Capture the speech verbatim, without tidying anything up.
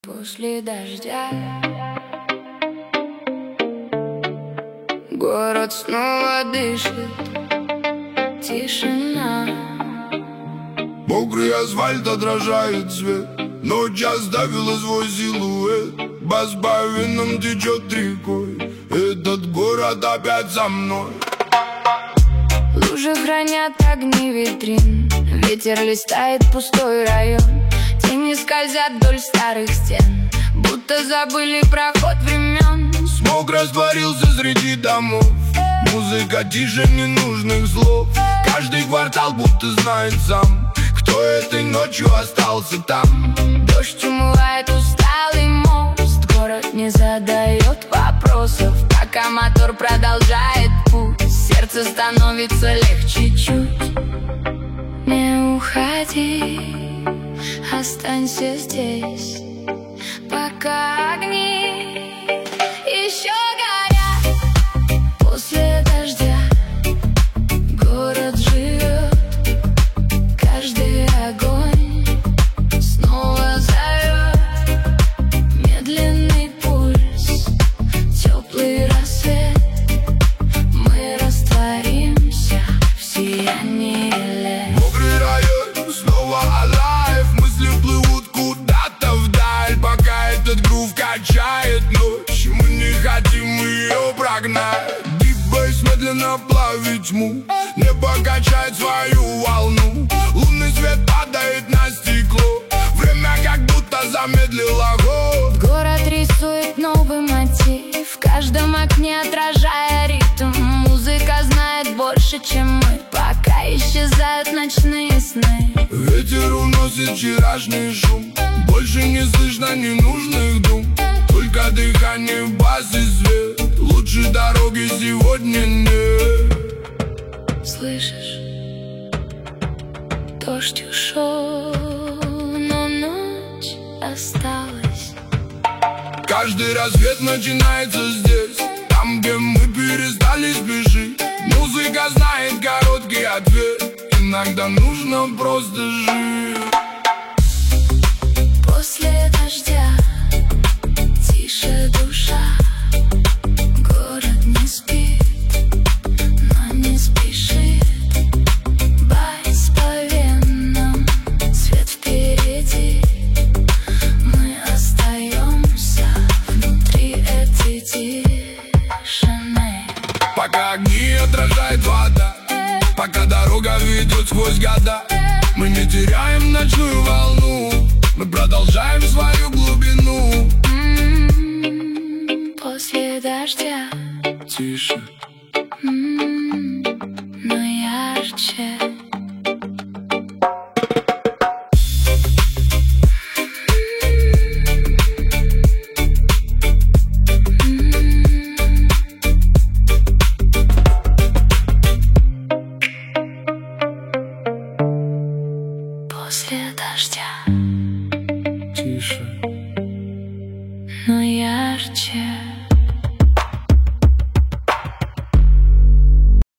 После дождя город снова дышит, тишина. Мокрый асфальт отражает свет, ночь оставила свой силуэт. Бас по венам течет рекой, этот город опять со мной. Лужи хранят огни витрин, ветер листает пустой район. Тени скользят вдоль старых стен, будто забыли про ход времен. Смог растворился среди домов, музыка тише ненужных слов. Каждый квартал будто знает сам, кто этой ночью остался там. Дождь умывает усталый мост, город не задает вопросов, пока мотор продолжает путь. Сердце становится легче чуть. Не уходи, останься здесь, пока огни еще горят. После дождя город живет, каждый огонь снова зовет. Медленный пульс, теплый рассвет, мы растворимся в сиянии лет. Мокрый район снова alive, мысли плывут куда-то вдаль, пока этот грув качает ночь. Мы не хотим ее прогнать. Deep bass медленно плавит тьму, небо качает свою волну. Лунный свет падает на стекло, время как будто замедлило ход. Город рисует новый мотив, в каждом окне отражая ритм. Музыка знает больше, чем мы, пока исчезают ночные сны. Ветер уносит вчерашний шум, больше не слышно ненужных дум, только дыхание, бас и свет. Лучше дороги сегодня нет. Слышишь? Дождь ушел, но ночь осталась. Каждый рассвет начинается здесь, там, где мы перестали спешить. Музыка знает короткий ответ, иногда нужно просто жить. После дождя тише душа, город не спит, но не спешит. Байс по венам, свет впереди, мы остаемся внутри этой тишины. Пока огни отражает вода, пока дорога ведет сквозь года, мы не теряем ночную волну, мы продолжаем свою глубину. М-м-м, после дождя Тише, м-м, но ярче. тише.